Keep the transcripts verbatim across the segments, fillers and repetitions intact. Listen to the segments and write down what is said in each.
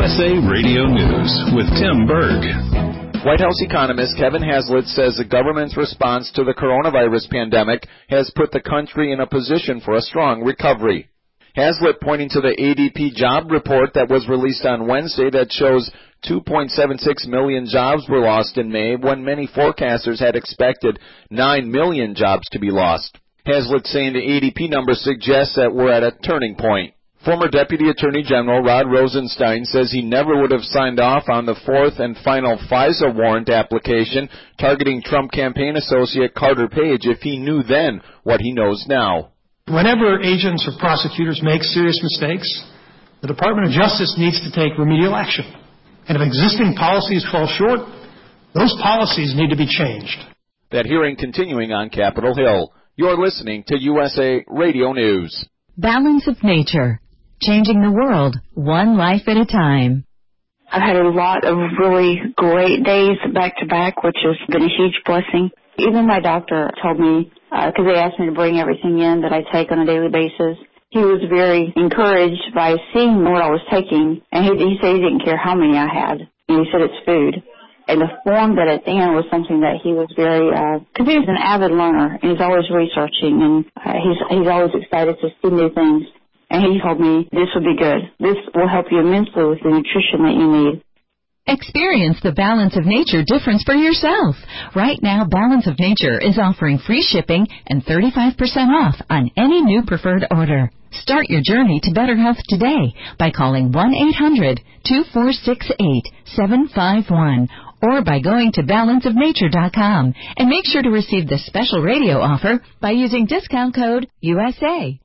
S A Radio News with Tim Berg. White House economist Kevin Haslett says the government's response to the coronavirus pandemic has put the country in a position for a strong recovery. Haslett pointing to the A D P job report that was released on Wednesday that shows two point seven six million jobs were lost in May when many forecasters had expected nine million jobs to be lost. Haslett saying the A D P number suggests that we're at a turning point. Former Deputy Attorney General Rod Rosenstein says he never would have signed off on the fourth and final FISA warrant application targeting Trump campaign associate Carter Page if he knew then what he knows now. Whenever agents or prosecutors make serious mistakes, the Department of Justice needs to take remedial action. And if existing policies fall short, those policies need to be changed. That hearing continuing on Capitol Hill. You're listening to U S A Radio News. Balance of Nature. Changing the world, one life at a time. I've had a lot of really great days back to back, which has been a huge blessing. Even my doctor told me, because uh, they asked me to bring everything in that I take on a daily basis, he was very encouraged by seeing what I was taking, and he, he said he didn't care how many I had, and he said it's food. And the form that it's in was something that he was very, because uh, he's an avid learner, and he's always researching, and uh, he's, he's always excited to see new things. And he told me, this will be good. This will help you immensely with the nutrition that you need. Experience the Balance of Nature difference for yourself. Right now, Balance of Nature is offering free shipping and thirty-five percent off on any new preferred order. Start your journey to better health today by calling one eight hundred two four six eight seven five one or by going to balance of nature dot com. And make sure to receive this special radio offer by using discount code U S A.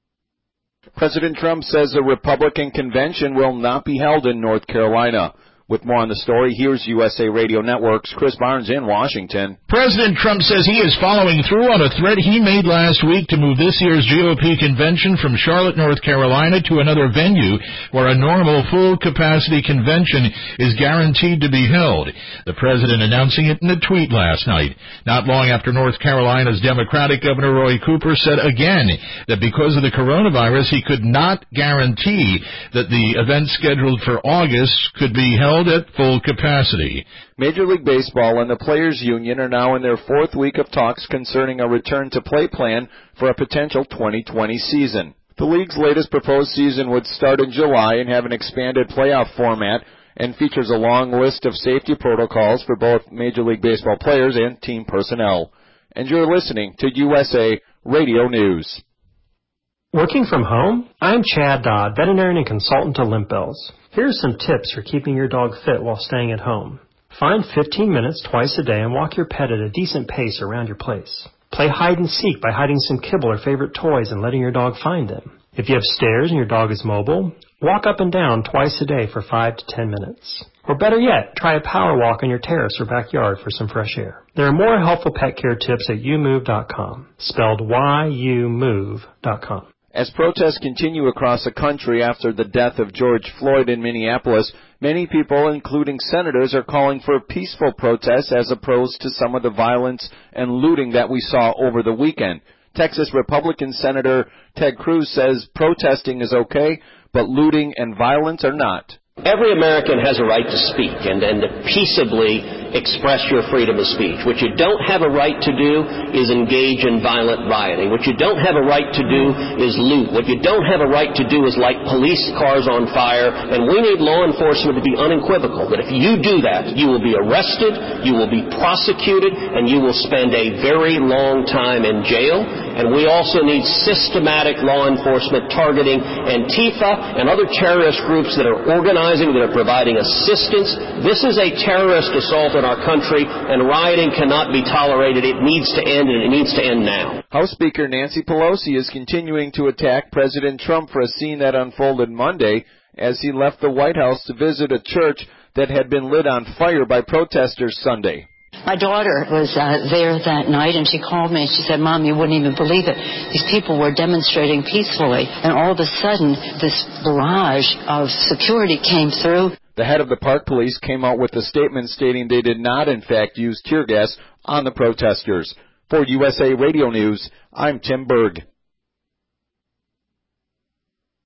President Trump says a Republican convention will not be held in North Carolina. With more on the story, here's U S A Radio Network's Chris Barnes in Washington. President Trump says he is following through on a threat he made last week to move this year's G O P convention from Charlotte, North Carolina to another venue where a normal full-capacity convention is guaranteed to be held. The president announcing it in a tweet last night. Not long after North Carolina's Democratic Governor Roy Cooper said again that because of the coronavirus, he could not guarantee that the event scheduled for August could be held at full capacity. Major League Baseball and the Players Union are now in their fourth week of talks concerning a return-to-play plan for a potential twenty twenty season. The league's latest proposed season would start in July and have an expanded playoff format and features a long list of safety protocols for both Major League Baseball players and team personnel. And you're listening to U S A Radio News. Working from home? I'm Chad Dodd, veterinarian and consultant to Limp Bells. Here are some tips for keeping your dog fit while staying at home. Find fifteen minutes twice a day and walk your pet at a decent pace around your place. Play hide and seek by hiding some kibble or favorite toys and letting your dog find them. If you have stairs and your dog is mobile, walk up and down twice a day for five to ten minutes. Or better yet, try a power walk on your terrace or backyard for some fresh air. There are more helpful pet care tips at you move dot com, spelled Y U move dot com. As protests continue across the country after the death of George Floyd in Minneapolis, many people, including senators, are calling for peaceful protests as opposed to some of the violence and looting that we saw over the weekend. Texas Republican Senator Ted Cruz says protesting is okay, but looting and violence are not. Every American has a right to speak and, and to peaceably express your freedom of speech. What you don't have a right to do is engage in violent rioting. What you don't have a right to do is loot. What you don't have a right to do is light police cars on fire. And we need law enforcement to be unequivocal that if you do that, you will be arrested, you will be prosecuted, and you will spend a very long time in jail. And we also need systematic law enforcement targeting Antifa and other terrorist groups that are organizing, that are providing assistance. This is a terrorist assault on our country, and rioting cannot be tolerated. It needs to end, and it needs to end now. House Speaker Nancy Pelosi is continuing to attack President Trump for a scene that unfolded Monday as he left the White House to visit a church that had been lit on fire by protesters Sunday. My daughter was uh, there that night, and she called me, and she said, Mom, you wouldn't even believe it. These people were demonstrating peacefully, and all of a sudden, this barrage of security came through. The head of the Park Police came out with a statement stating they did not, in fact, use tear gas on the protesters. For U S A Radio News, I'm Tim Berg.